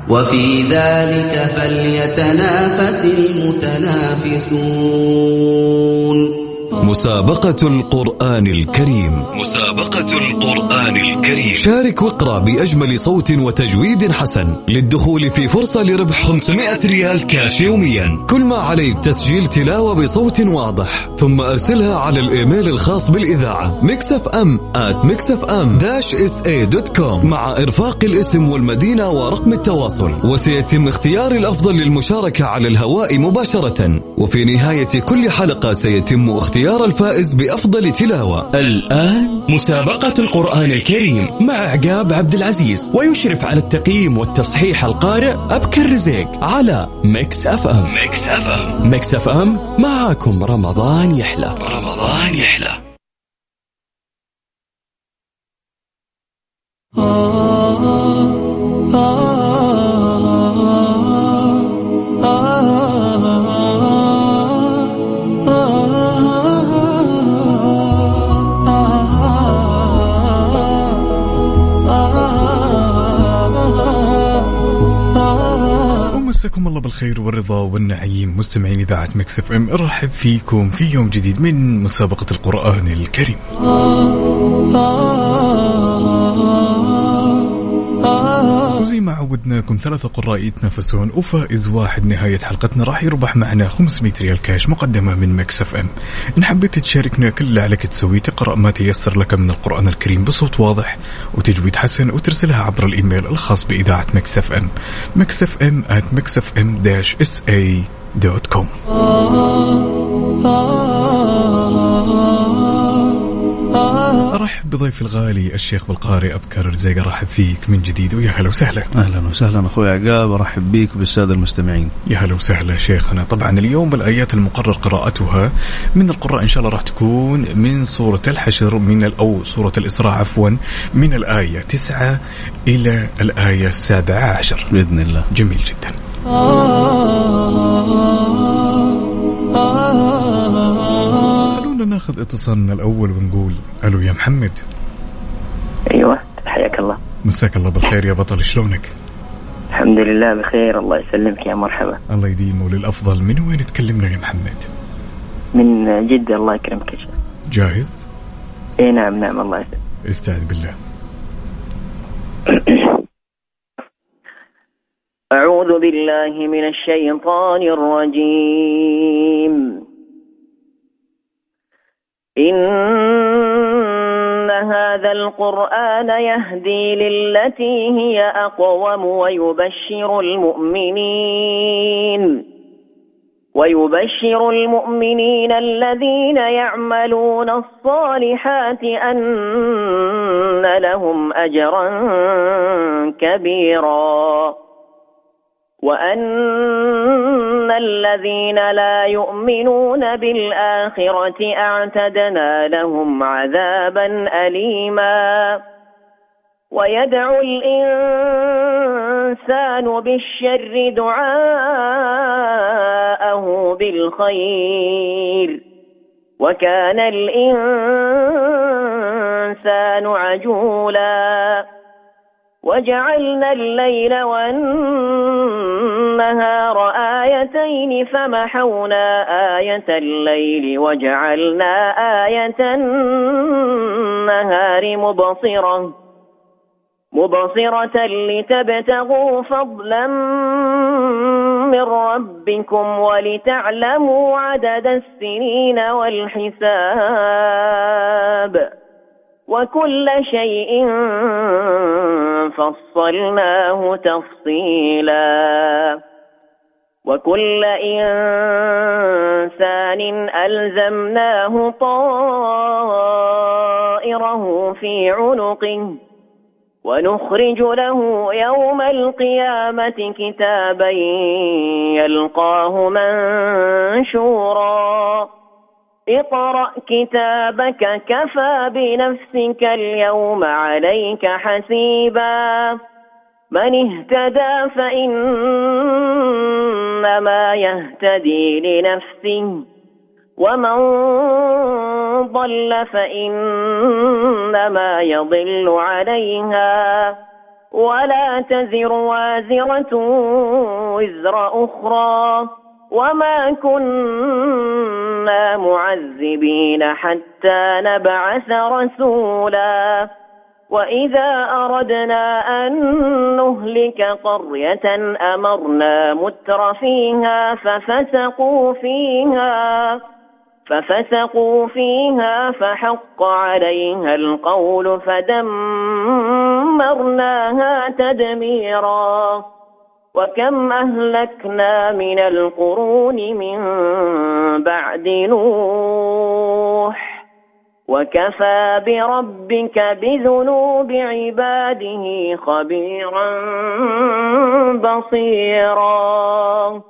وفي ذلك فليتنافس المتنافسون. مسابقة القرآن الكريم. مسابقة القرآن الكريم. شارك واقرأ بأجمل صوت وتجويد حسن للدخول في فرصة لربح 500 ريال كاش يوميا. كل ما عليك تسجيل تلاوة بصوت واضح، ثم أرسلها على الإيميل الخاص بالإذاعة mixfm@mixfm-sa.com مع إرفاق الاسم والمدينة ورقم التواصل، وسيتم اختيار الأفضل للمشاركة على الهواء مباشرة. وفي نهاية كل حلقة سيتم اختيار الفائز بأفضل تلاوة. الآن مسابقة القرآن الكريم مع عقاب عبد العزيز، ويشرف على التقييم والتصحيح القارئ أبكر رزيق على ميكس اف ام. ميكس اف ام معاكم رمضان يحلى. رمضان يحلى. مساكم الله بالخير والرضا والنعيم مستمعين إذاعة ميكس اف ام. ارحب فيكم في يوم جديد من مسابقة القرآن الكريم. وزي ما عودناكم 3 قراء يتنافسون، وفائز واحد نهاية حلقتنا راح يربح معنا 500 ريال كاش مقدمة من ميكس اف ام. إن حبيت تشاركنا كل اللي عليك تسوي تقرأ ما تيسر لك من القرآن الكريم بصوت واضح وتجويد حسن، وترسلها عبر الإيميل الخاص بإذاعة ميكس اف ام mixfm@mixfm-sa.com. أرحب بضيف الغالي الشيخ والقارئ أبكر رزيق. أرحب فيك من جديد ويا هلا وسهلا. أهلا وسهلا أخوي عقاب، أرحب بيك وبالسادة المستمعين. يا هلا وسهلا شيخنا. طبعا اليوم الآيات المقرر قراءتها من القراء إن شاء الله راح تكون من سورة الحشر أو سورة الإسراء عفوا، من الآية 9 إلى الآية 17 بإذن الله. جميل جدا. خلونا ناخذ اتصالنا الأول ونقول ألو يا محمد. أيوة حياك الله. مساك الله بالخير يا بطل، شلونك؟ الحمد لله بخير، الله يسلمك يا مرحبا. الله يديمه للأفضل. من وين تكلمنا يا محمد؟ من جدة الله يكرمك. جاهز؟ اي نعم الله يسلمك. استعذ بالله. أعوذ بالله من الشيطان الرجيم. إن هذا القرآن يهدي للتي هي أقوم ويبشر المؤمنين الذين يعملون الصالحات أن لهم أجرا كبيرا، وأن الذين لا يؤمنون بالآخرة أعتدنا لهم عذابا أليما. ويدعو الإنسان بالشر دعاءه بالخير، وكان الإنسان عجولا. وجعلنا الليل والنهار آيتين فمحونا آية الليل وجعلنا آية النهار مبصرة لتبتغوا فضلا من ربكم ولتعلموا عدد السنين والحساب، وكل شيء فصلناه تفصيلا. وكل إنسان ألزمناه طائره في عنقه، ونخرج له يوم القيامة كتابا يلقاه منشورا. اقرأ كتابك كفى بنفسك اليوم عليك حسيبا. من اهتدى فإنما يهتدي لنفسه، ومن ضل فإنما يضل عليها، ولا تزر وازرة وزر أخرى وما كنا معذبين حتى نبعث رسولا وإذا أردنا أن نهلك قرية أمرنا مترفيها ففسقوا فيها فحق عليها القول فدمرناها تدميرا وكم أهلكنا من القرون من بعد نوح وكفى بربك بذنوب عباده خبيرا بصيرا.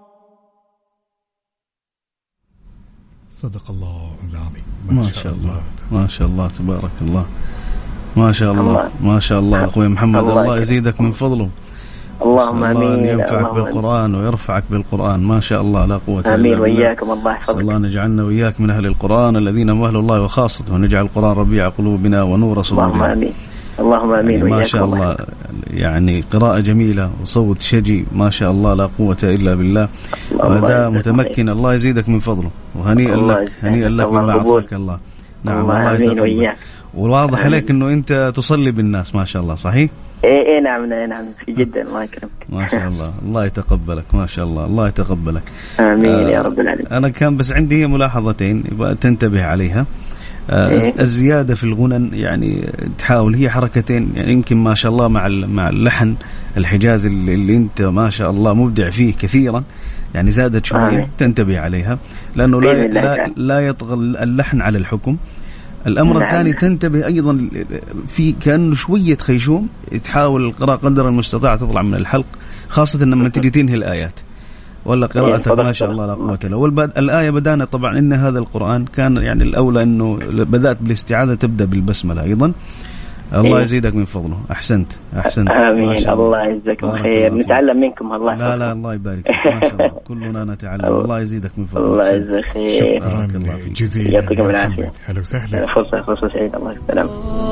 صدق الله العظيم. ما شاء الله ما شاء الله تبارك الله ما شاء الله ما شاء الله أخوي محمد. الله يزيدك من فضله. اللهم آمين. ينفعك بالقرآن ويرفعك بالقرآن. ما شاء الله لا قوة إلا بالله. آمين وإياكم. الله يحفظك. الله نجعلنا وإياك من أهل القرآن الذين هم أهل الله وخاصته ونجعل القرآن ربيع قلوبنا ونور صدورنا. اللهم آمين. اللهم آمين يعني ما شاء الله يعني قراءة جميلة وصوت شجي ما شاء الله لا قوة إلا بالله وأداء متمكن. الله يزيدك من فضله وهنيئا لك هنيئا لك بما أعطاك الله. نعم الله يتقبل. وواضح عليك أنه أنت تصلي بالناس ما شاء الله. صحيح؟ إيه نعم في جدا. الله يكرمك. ما شاء الله. الله يتقبلك ما شاء الله. الله يتقبلك. آمين يا رب العالمين. أنا كان بس عندي ملاحظتين يبقى تنتبه عليها. الزيادة في الغنن يعني تحاول هي حركتين يعني يمكن ما شاء الله مع اللحن الحجازي اللي انت ما شاء الله مبدع فيه كثيرا يعني زادت شوية. تنتبه عليها لأنه لا يطغى اللحن على الحكم. الأمر الثاني تنتبه أيضا في كأنه شوية خيشوم تحاول القراءة قدر المستطاع تطلع من الحلق خاصة لما تيجي تنهي الآيات ولا قراءتك ما شاء الله لا قوة إلا بالله. الآية بدأنا طبعا إن هذا القرآن كان يعني الأولى إنه بدأت بالاستعاذة تبدأ بالبسملة أيضا. الله يزيدك من فضله. أحسنت آمين. الله يجزاك خير. نتعلم منكم. الله لا الله يبارك فيك ما شاء الله كلنا نتعلم. الله يزيدك من فضله. الله يجزاك خير. شكرا جزيلا. يعطيكم العافية. هلا وسهلا. فرصة سعيدة. الله يسلم.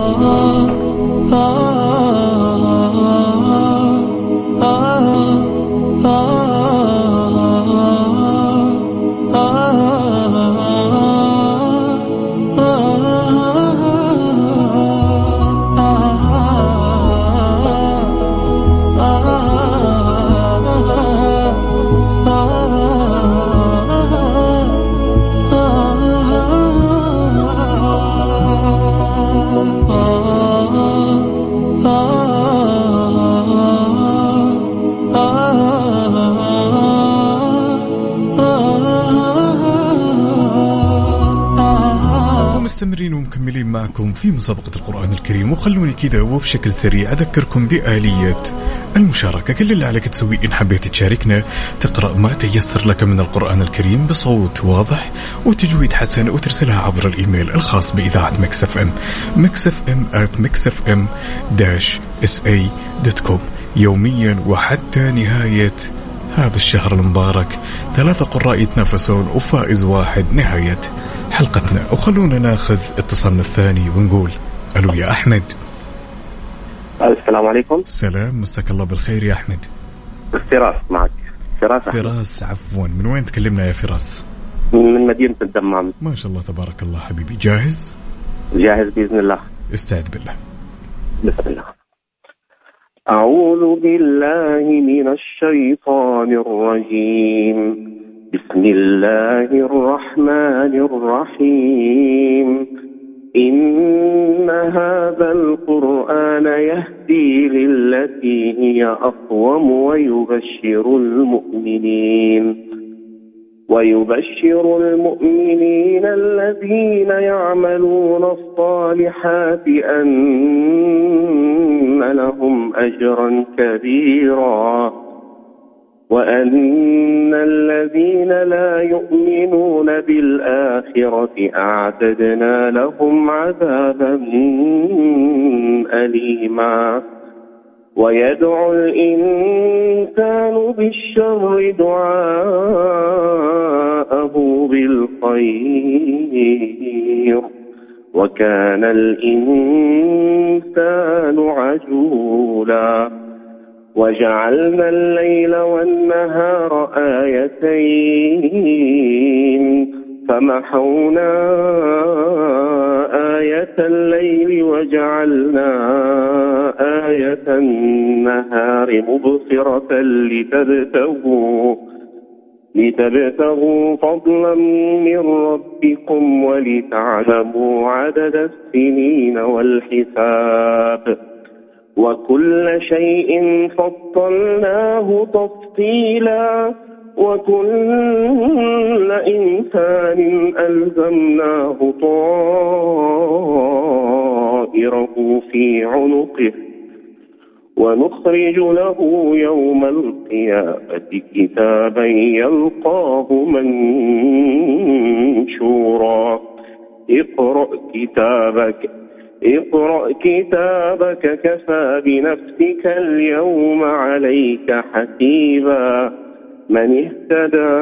مستمرين ومكملين معكم في مسابقة القرآن الكريم. وخلوني كذا وبشكل سريع أذكركم بآلية المشاركة. كل اللي عليك تسويه إن حبيت تشاركنا تقرأ ما تيسر لك من القرآن الكريم بصوت واضح وتجويد حسن وترسلها عبر الإيميل الخاص بإذاعة ميكس اف ام mixfm@mixfm-sa.com يوميا وحتى نهاية هذا الشهر المبارك 3 قراء يتنافسون وفائز واحد نهاية حلقتنا. وخلونا ناخذ اتصالنا الثاني ونقول ألو يا أحمد. السلام عليكم. السلام مساك الله بالخير يا أحمد. فراس معك. فراس عفوا. من وين تكلمنا يا فراس؟ من مدينة الدمام. ما شاء الله تبارك الله حبيبي. جاهز بإذن الله. استعد بالله. بسم الله. أعوذ بالله من الشيطان الرجيم. بسم الله الرحمن الرحيم. إن هذا القرآن يهدي للتي هي أقوم ويبشر المؤمنين الذين يعملون الصالحات أن لهم أجرا كبيرا وأن الذين لا يؤمنون بالآخرة أعتدنا لهم عذابا أليما. ويدعو الإنسان بالشر دعاءه بالخير وكان الإنسان عجولا وجعلنا الليل والنهار آيتين فمحونا آية الليل وجعلنا آية النهار مبصرة لتبتغوا فضلا من ربكم ولتعلموا عدد السنين والحساب وكل شيء فصلناه تفصيلا وكل إنسان ألزمناه طائره في عنقه ونخرج له يوم القيامة كتابا يلقاه منشورا اقرأ كتابك كفى بنفسك اليوم عليك حسيبا من اهتدى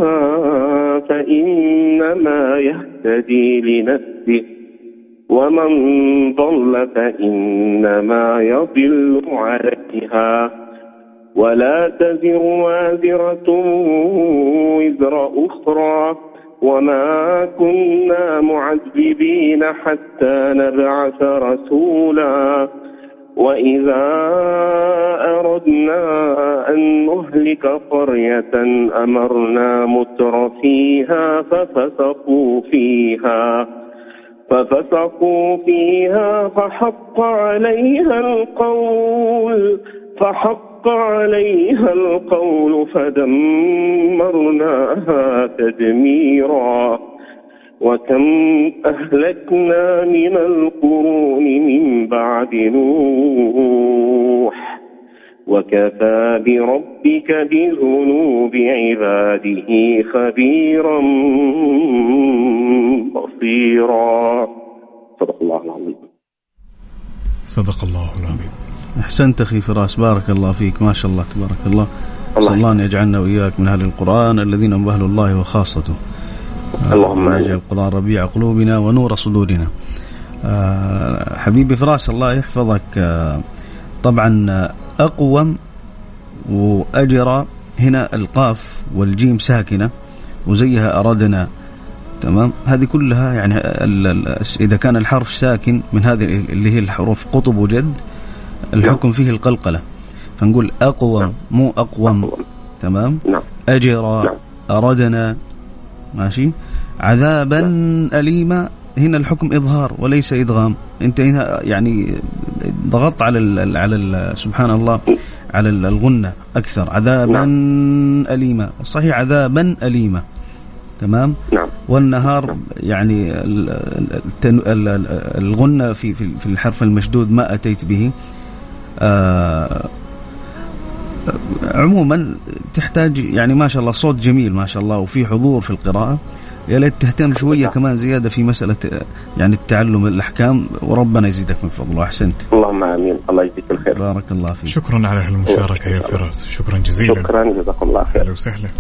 فإنما يهتدي لنفسه ومن ضل فإنما يضل عليها ولا تزر وازرة وزر أخرى وما كنا معذبين حتى نبعث رسولا وإذا أردنا أن نهلك قرية أمرنا متر فيها ففسقوا فيها فحق عليها القول فدمرناها تدميرا وكم أهلكنا من القرون من بعد نوح وكفى بربك بذنوب عباده خبيرا بصيرا. صدق الله العظيم. صدق الله العظيم. أحسنت أخي فراس، بارك الله فيك، ما شاء الله تبارك الله. صلى الله أن يجعلنا وإياك من أهل القرآن الذين هم أهل الله وخاصته. اللهم اجعل القرآن ربيع قلوبنا ونور صدورنا. حبيبي فراس الله يحفظك. طبعا أقوم وأجرى هنا القاف والجيم ساكنة وزيها أردنا، تمام. هذه كلها يعني إذا كان الحرف ساكن من هذه اللي هي الحروف قطب وجد الحكم فيه القلقلة، فنقول أقوم مو أقوم، تمام. أجرى أردنا، ماشي. عذابا أليما هنا الحكم إظهار وليس إدغام. أنت هنا يعني ضغطت على سبحان الله على الغنة أكثر. عذابا أليما، صحيح عذابا أليما، تمام. والنهار يعني الغنة في الحرف المشدود ما أتيت به. عموما تحتاج يعني ما شاء الله صوت جميل ما شاء الله وفي حضور في القراءة. يا ليت تهتم شوية كمان زيادة في مسألة يعني التعلم الأحكام، وربنا يزيدك من فضله. أحسنت. اللهم آمين. الله يجزيك الخير. بارك الله فيك. شكرا على هالمشاركة يا فراس، شكرا جزيلا. شكرا جزاكم الله خير. أهلا وسهلا.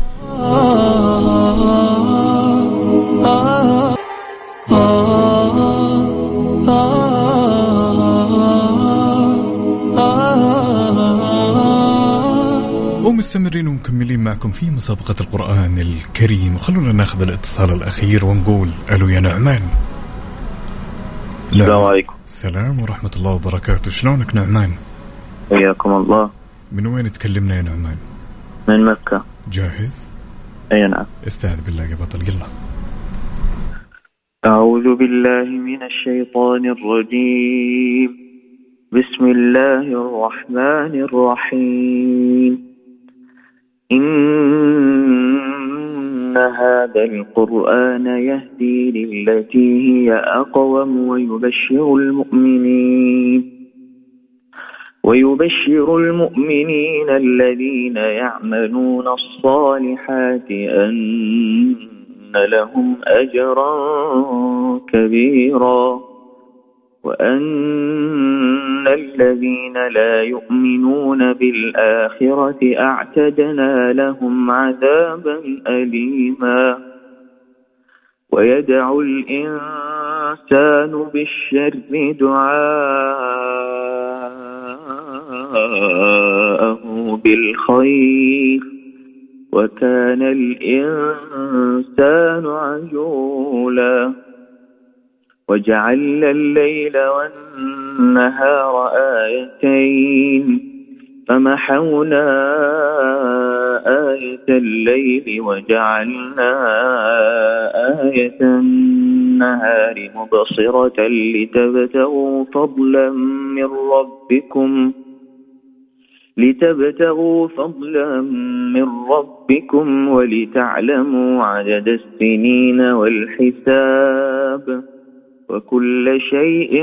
ومستمرين ومكملين معكم في مسابقة القرآن الكريم. خلونا ناخذ الاتصال الأخير ونقول ألو يا نعمان. السلام عليكم. السلام ورحمة الله وبركاته. شلونك نعمان؟ حياكم الله. من وين تكلمنا يا نعمان؟ من مكة. جاهز؟ أي نعم. استعذ بالله يا بطل. قل. أعوذ بالله من الشيطان الرجيم. بسم الله الرحمن الرحيم. إن هذا القرآن يهدي للتي هي أقوم ويبشر المؤمنين الذين يعملون الصالحات أن لهم أجرا كبيرا وأن الذين لا يؤمنون بالآخرة أعتدنا لهم عذابا أليما. ويدعو الإنسان بالشر دعاءه بالخير وكان الإنسان عجولا وجعلنا الليل والنهار آيتين فمحونا آية الليل وجعلنا آية النهار مبصرة لتبتغوا فضلا من ربكم ولتعلموا عدد السنين والحساب وكل شيء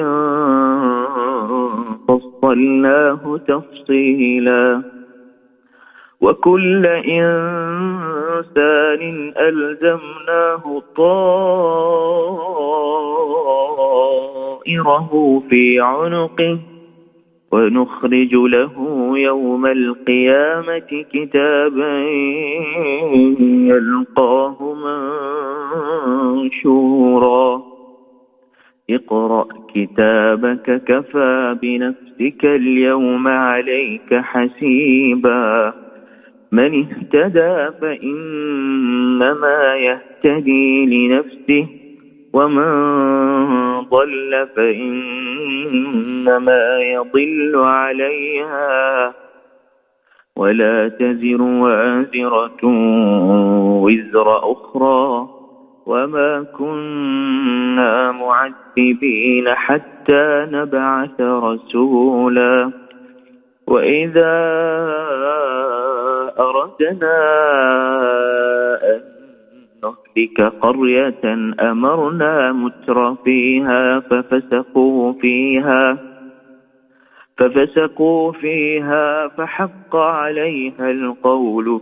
فصلناه تفصيلا وكل إنسان ألزمناه طائره في عنقه ونخرج له يوم القيامة كتابا يلقاه منشورا اقرأ كتابك كفى بنفسك اليوم عليك حسيبا من اهتدى فإنما يهتدي لنفسه ومن ضل فإنما يضل عليها ولا تزر وازرة وزر أخرى وما كنا معذبين حتى نبعث رسولا وإذا أردنا أن نهلك قرية أمرنا متر فيها ففسقوا فيها فحق عليها القول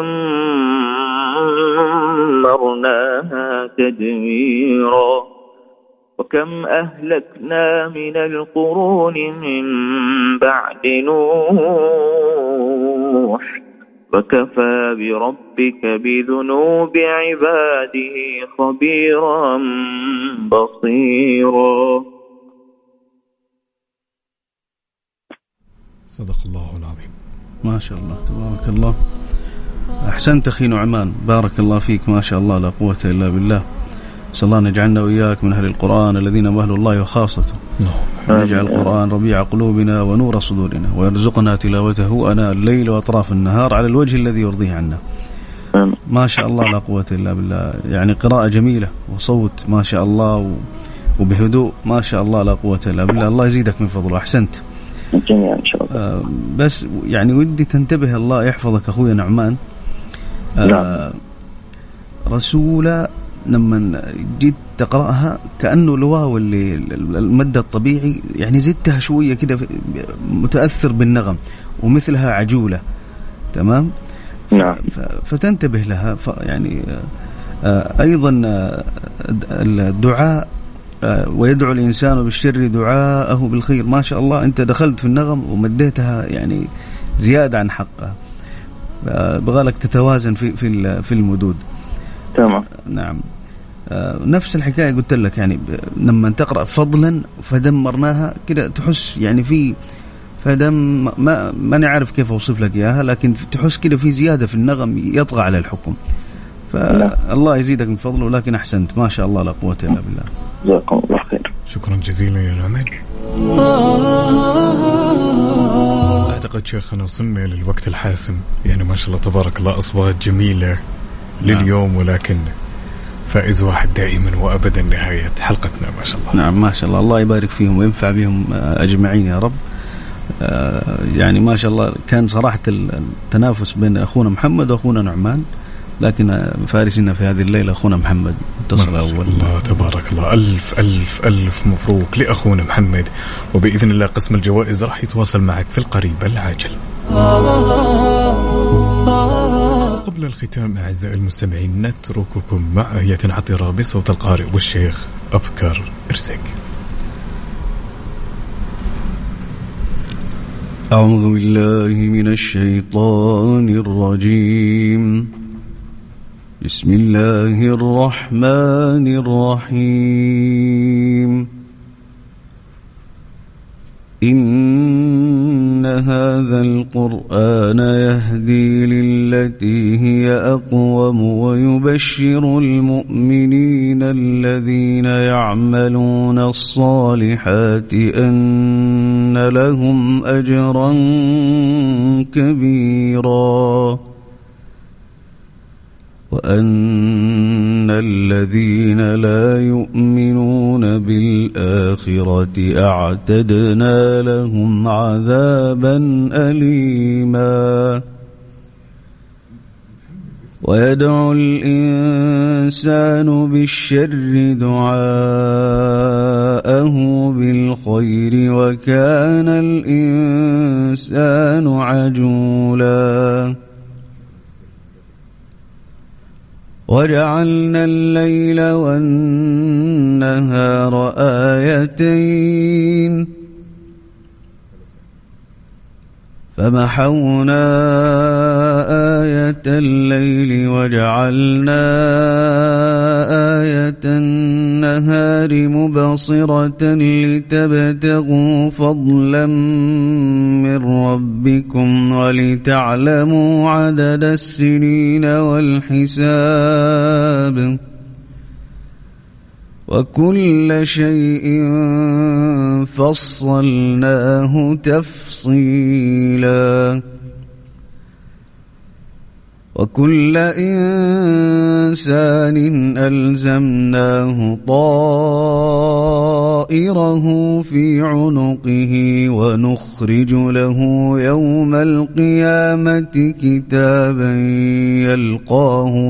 فدمرناها تدميرا وكم أهلكنا من القرون من بعد نوح وكفى بربك بذنوب عباده خبيرا بصيرا. صدق الله العظيم. ما شاء الله تبارك الله. أحسنت أخي نعمان، بارك الله فيك، ما شاء الله لا قوة إلا بالله. صلى الله نجعلنا وإياك من أهل القرآن الذين هم أهل الله وخاصته. نجعل القرآن ربيع قلوبنا ونور صدورنا ويرزقنا تلاوته أناء الليل وأطراف النهار على الوجه الذي يرضيه عنا. ما شاء الله لا قوة إلا بالله. يعني قراءة جميلة وصوت ما شاء الله وبهدوء ما شاء الله لا قوة إلا بالله. الله يزيدك من فضله. أحسنت جميعا إن شاء الله. بس يعني ودي تنتبه، الله يحفظك أخوي نعمان. رسولة لما جيت تقرأها كأنه الواو اللي المادة الطبيعي يعني زدتها شوية كده متأثر بالنغم، ومثلها عجولة. تمام. نعم. فتنتبه لها. يعني أيضا الدعاء ويدعو الإنسان بالشر دعاءه بالخير. ما شاء الله أنت دخلت في النغم ومديتها يعني زيادة عن حقها. بغالك تتوازن في المدود. تمام. نعم. نفس الحكاية قلت لك، يعني لما تقرأ فضلا فدمرناها كده تحس يعني في فدم ما نعرف كيف أوصف لك إياها، لكن تحس كده في زيادة في النغم يطغى على الحكم. فالله يزيدك من فضله. لكن أحسنت ما شاء الله لا قوة إلا بالله. جزاكم الله خير. شكرا جزيلا يا نعمان. أعتقد شيخنا وصلنا للوقت الحاسم. يعني ما شاء الله تبارك الله أصوات جميلة لليوم، ولكن فائز واحد دائما وأبدا نهاية حلقتنا. ما شاء الله. نعم ما شاء الله. الله يبارك فيهم وينفع بهم أجمعين يا رب. يعني ما شاء الله كان صراحة التنافس بين أخونا محمد وأخونا نعمان، لكن فارسنا في هذه الليلة أخونا محمد اتصل أول. الله تبارك الله. ألف ألف ألف مبروك لأخونا محمد، وبإذن الله قسم الجوائز راح يتواصل معك في القريب العاجل. قبل الختام أعزائي المستمعين نترككم مع آية عطرة بصوت القارئ والشيخ أبكر إرزاق. أعوذ بالله من الشيطان الرجيم. بسم الله الرحمن الرحيم إن هذا القرآن يهدي للتي هي أقوم ويبشر المؤمنين الذين يعملون الصالحات أن لهم أجرا كبيرا وأن الذين لا يؤمنون بالآخرة أعتدنا لهم عذابا أليما ويدعو الإنسان بالشر دعاءه بالخير وكان الإنسان عجولا وجعلنا الليل والنهار آيتين فمحونا آية الليل وجعلنا آية النهار مبصرة لتبتغوا فضلا من ربكم ولتعلموا عدد السنين والحساب وكل شيء فصلناه تفصيلا وكل إنسان ألزمناه طائره في عنقه ونخرج له يوم القيامة كتابا يلقاه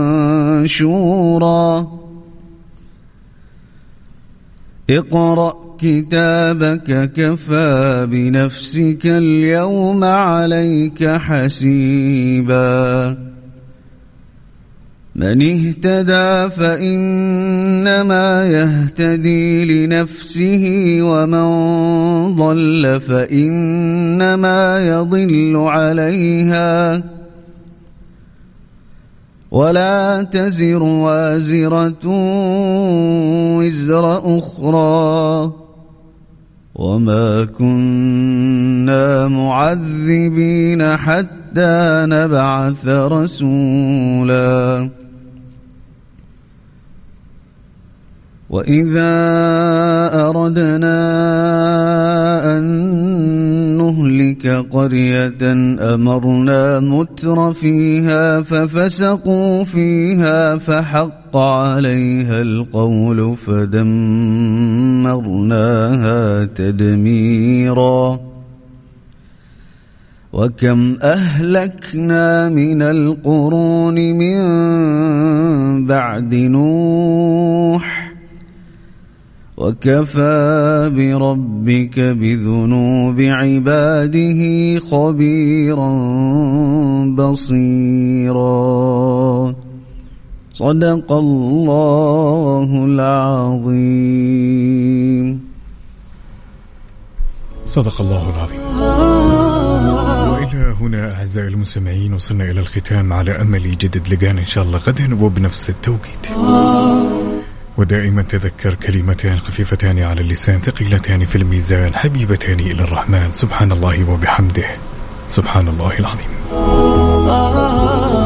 منشورا اقرأ كتابك كفى بنفسك اليوم عليك حسيبا من اهتدى فإنما يهتدي لنفسه ومن ضل فإنما يضل عليها ولا تزر وازرة وزر أخرى وما كنا معذبين حتى نبعث رسولا وإذا أردنا أن نهلك قرية أمرنا متر فيها ففسقوا فيها فحق عليها القول فدمرناها تدميرا وكم أهلكنا من القرون من بعد نوح وكفى بربك بذنوب عباده خبيرا بصيرا صدق الله العظيم. صدق الله العظيم. وإلى هنا أعزائي المستمعين وصلنا إلى الختام على أمل يجدد لقانا إن شاء الله غدا وبنفس التوقيت. ودائما تذكر كلمتان خفيفتان على اللسان ثقيلتان في الميزان حبيبتان إلى الرحمن سبحان الله وبحمده سبحان الله العظيم.